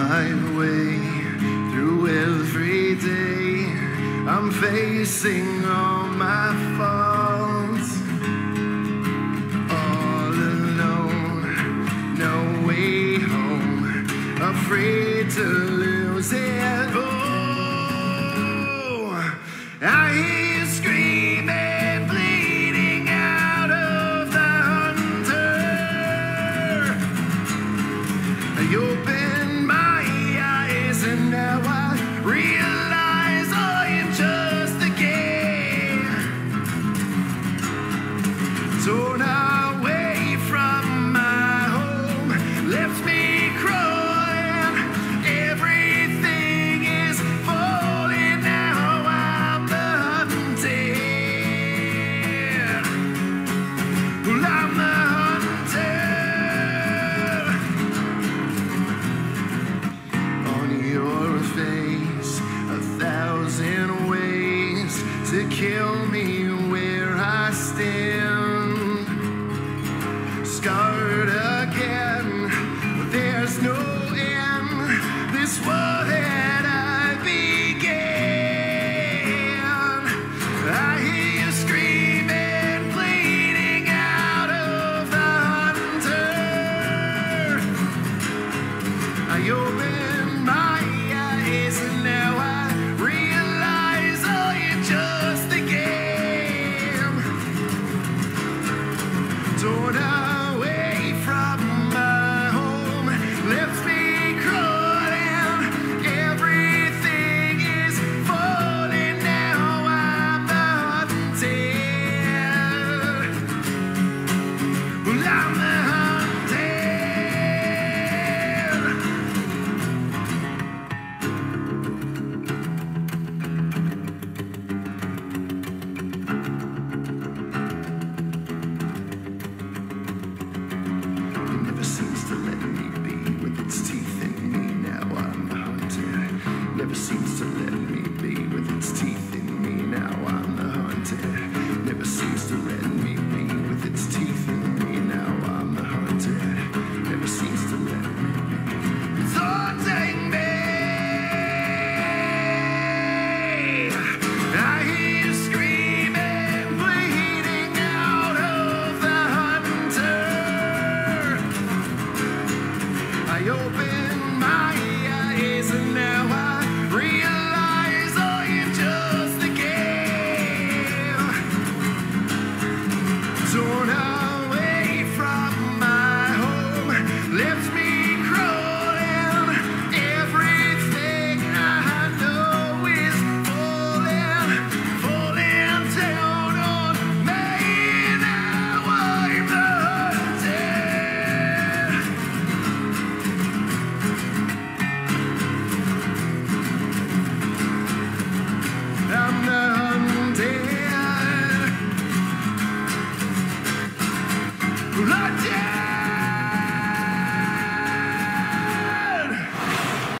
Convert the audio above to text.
my way through every day. I'm facing all my faults, all alone, no way home, afraid to lose it. Oh, I hear you screaming, bleeding out of the hunter. You opened my eyes and now I realize I am just a game, torn away from my home, left me crying. Everything is falling now. I'm the hunted. Well, I'm the hunted. On your face, 1,000 ways to kill me where I stand.